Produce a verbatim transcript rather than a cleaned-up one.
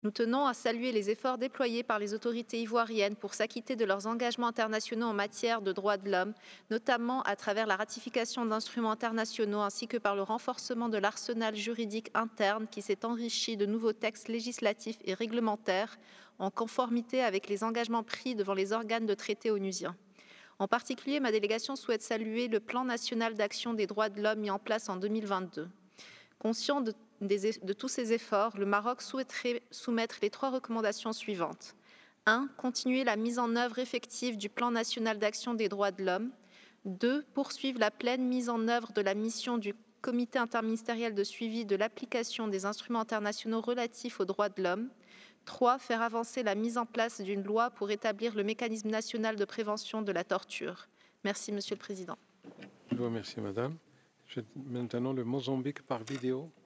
Nous tenons à saluer les efforts déployés par les autorités ivoiriennes pour s'acquitter de leurs engagements internationaux en matière de droits de l'homme, notamment à travers la ratification d'instruments internationaux ainsi que par le renforcement de l'arsenal juridique interne qui s'est enrichi de nouveaux textes législatifs et réglementaires en conformité avec les engagements pris devant les organes de traité onusiens. En particulier, ma délégation souhaite saluer le plan national d'action des droits de l'homme mis en place en deux mille vingt-deux. Conscient de, des, de tous ces efforts, le Maroc souhaiterait soumettre les trois recommandations suivantes. un. Continuer la mise en œuvre effective du plan national d'action des droits de l'homme. deux. Poursuivre la pleine mise en œuvre de la mission du Comité interministériel de suivi de l'application des instruments internationaux relatifs aux droits de l'homme. trois. Faire avancer la mise en place d'une loi pour établir le mécanisme national de prévention de la torture. Merci, Monsieur le Président. Je vous remercie, Madame. Je, maintenant, le Mozambique par vidéo.